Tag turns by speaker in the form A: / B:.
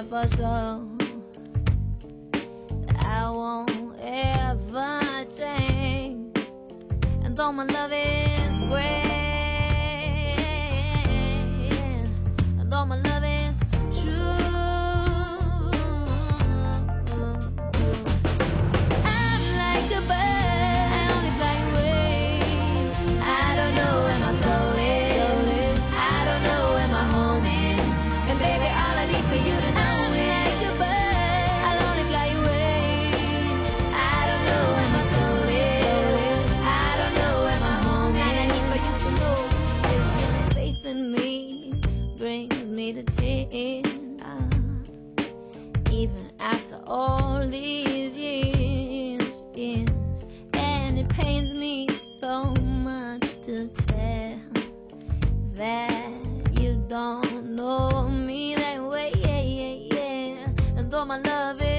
A: that for sure. I won't ever change, and though my love is great, and though my love is true, I'm like a bird, I only fly away. I don't know where my soul is, I don't know where my home is, and baby, all I need for you to know is I'm like a bird, I'll only fly away. I don't know where my soul is, I don't know where my home is, all I need for you to know is your faith in me brings me to tears. Even after all these years, and it pains me so much to tell that you don't know me that way, and though my love is